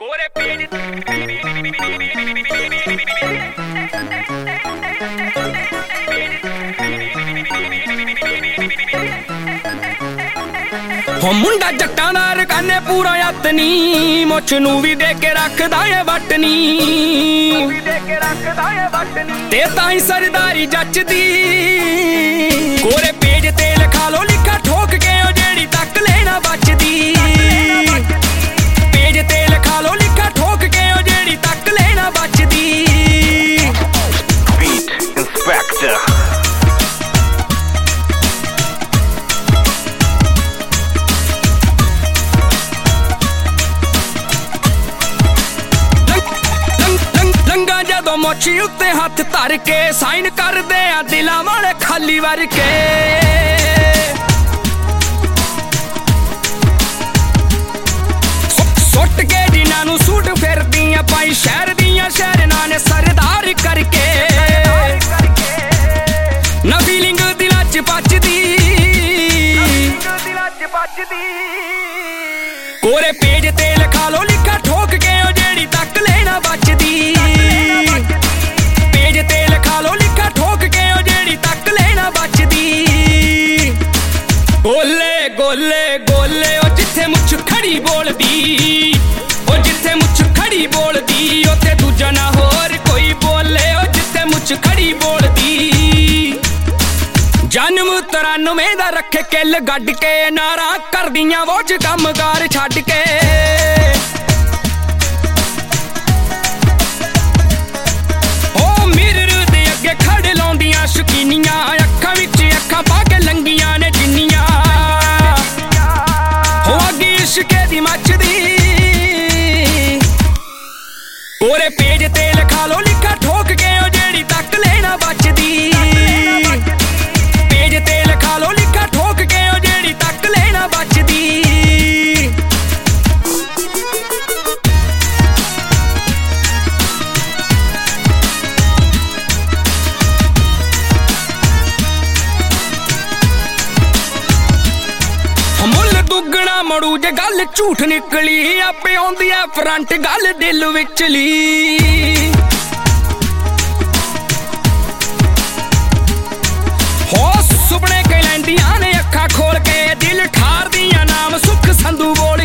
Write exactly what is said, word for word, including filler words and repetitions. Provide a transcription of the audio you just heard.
ਕੋਰੇ ਪੀੜ ਹੋ ਮੁੰਡਾ ਜੱਟਾਂ ਦਾ ਰਕਾਨੇ ਪੂਰਾ ਯਤਨੀ ਮੁੱਛ ਨੂੰ ਵੀ ਦੇ ਕੇ ਰੱਖਦਾ ਏ ਵਟਨੀ ਤੇ ਤਾਂ ਹੀ ਸਰਦਾਰੀ ਜੱਚਦੀ ਕੋਰੇ ਪੇਜ ਤੇ ਲਿਖਾ ਲੋ ਲਿਖਾ ਠੋਕ ਕੇ ਉਹ ਜਿਹੜੀ ਤੱਕ ਲੈਣਾ ਬਚਦੀ ਪੇਜ ਤੇ ਲਿਖਾ ਲੋ ਲਿਖਾ ਠੋਕ ਕੇ ਉਹ ਜਿਹੜੀ ਤੱਕ ਲੈਣਾ ਬਚਦੀ ਬੀਟ ਇੰਸਪੈਕਟਰ ਜਦੋਂ ਮੋਚੀ ਉੱਤੇ ਹੱਥ ਧਰ ਕੇ ਸਾਈਨ ਕਰਦੇ ਆ ਦਿਲਾਂ ਵਾਲੇ ਖਾਲੀ ਵਰ ਕੇ ਸੁੱਟ ਕੇ ਜਿਨ੍ਹਾਂ ਨੂੰ ਸੂਟ ਫਿਰਦੀਆਂ ਪਾਈ ਸ਼ਹਿਰ ਦੀਆਂ ਸ਼ਹਿਰਨਾਂ ਨੇ ਸਰਦਾਰ ਕਰਕੇ ਨਾ ਫੀਲਿੰਗ ਦਿਲਾਂ 'ਚ ਬਚਦੀ ਕੋਰੇ ਪੇਜ ਤੇ ਲਿਖਾ ਲੋ ਲਿਖਾ ਠੋਕ ਕੇ ਉਹ ਜਿਹੜੀ ਤੱਕ ਲੈਣਾ ਬਚਦੀ ਪੇਜ ਤੇ ਲਿਖਾ ਲੋ ਲਿਖਾ ਠੋਕ ਕੇ ਉਹ ਜਿਹੜੀ ਤੱਕ ਲੈਣਾ ਬਚਦੀ ਗੋਲੇ ਗੋਲੇ ਗੋਲੇ ਉਹ ਜਿੱਥੇ ਮੁੱਛ ਖੜੀ ਬੋਲਦੀ ਉਹ ਜਿੱਥੇ ਮੁੱਛ ਖੜੀ ਬੋਲਦੀ ਉੱਥੇ ਦੂਜਾ ਨਾ ਹੋਰ ਕੋਈ ਬੋਲੇ ਉਹ ਜਿੱਥੇ ਮੁੱਛ ਖੜੀ ਬੋਲਦੀ ਜਨਮ ਤਰਾਨਵੇਂ ਦਾ ਰੱਖੇ ਕਿੱਲ ਗੱਡ ਕੇ ਨਾਰਾ ਕਰਦੀਆਂ ਵੋਜ ਕੰਮਕਾਰ ਛੱਡ ਕੇ ਉਹ ਮਿਰਰ ਦੇ ਅੱਗੇ ਖੜ ਲਾਉਂਦੀਆਂ ਸ਼ਕੀਨੀਆਂ ਅੱਖਾਂ ਵਿੱਚ ਅੱਖਾਂ ਪਾ ਕੇ ਲੰਗੀਆਂ ਨੇ ਜਿੰਨੀਆਂ ਹੋ ਅੱਗੇ ਇਸ਼ਕੇ ਦੀ ਮੱਚਦੀ ਕੋਰੇ ਪੇਜ ਤੇ ਲਿਖਾ ਲੋ ਲਿਖਾ ਠੋਕ ਕੇ ਉਹ ਜਿਹੜੀ ਤੱਕ ਲੈਣਾ ਬਚਦੀ ਪੇਜ ਤੇ ਲਿਖਾ ਲੋ ਲਿਖਾ ਠੋਕ ਕੇ ਉਹ ਜਿਹੜੀ ਤੱਕ ਲੈਣਾ ਬਚਦੀ ਮੁੱਲ ਦੁੱਗਣਾ ਮੜੂ ਜੇ ਗੱਲ ਝੂਠ ਨਿਕਲੀ ਆਪੇ ਆਉਂਦੀ ਐ ਫਰੰਟ ਗੱਲ ਦਿਲ ਵਿਚਲੀ ਹੋ ਸੁਪਨੇ ਕਹਿ ਲੈਂਦੀਆਂ ਨੇ ਅੱਖਾਂ ਖੋਲ ਕੇ ਦਿਲ ਠਾਰਦੀਆਂ ਨਾਮ ਸੁੱਖ ਸੰਧੂ ਬੋਲ